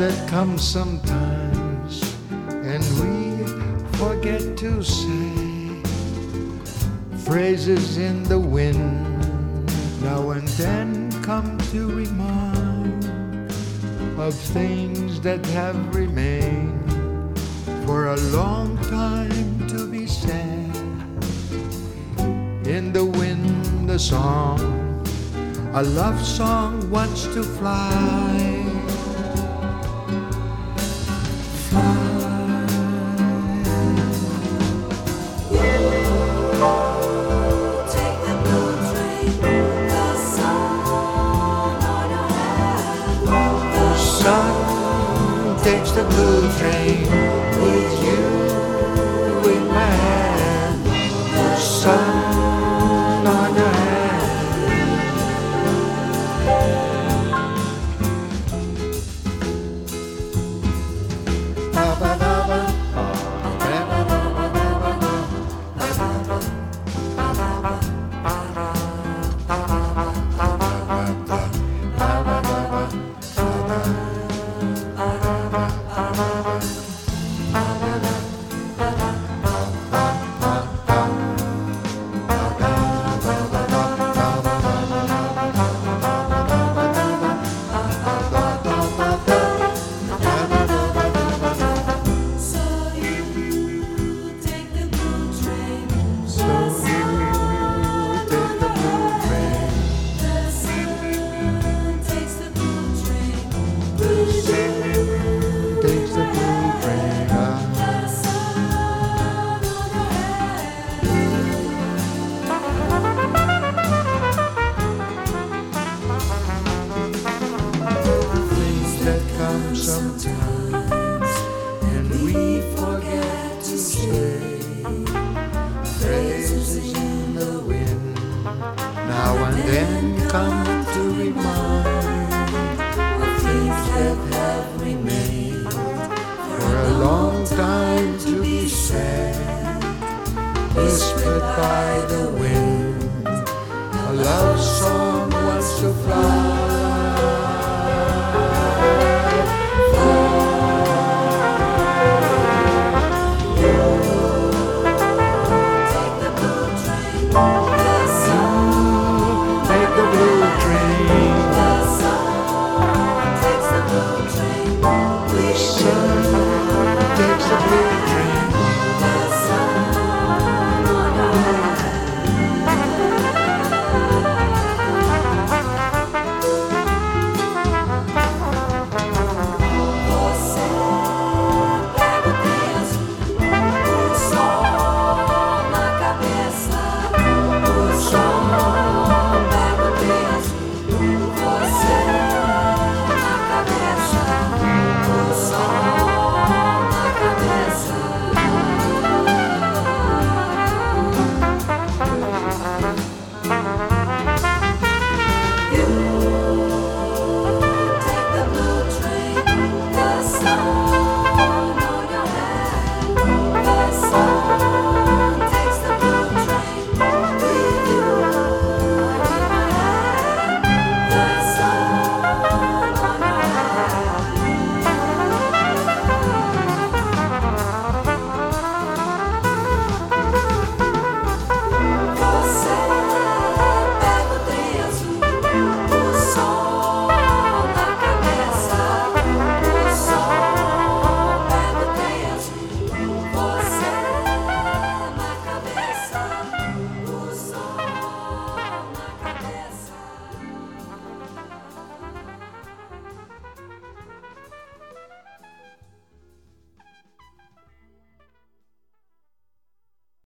that come sometimes and we forget to say. Phrases in the wind now and then come to remind of things that have remained for a long time to be said. In the wind, a song, a love song wants to fly. Takes the blue train with you in my hand, the sun on your sometimes, and we forget to say. Phrases in the wind now and then come to remind of things that have remained for a long time to be said. Whispered by the wind, a love song wants to fly.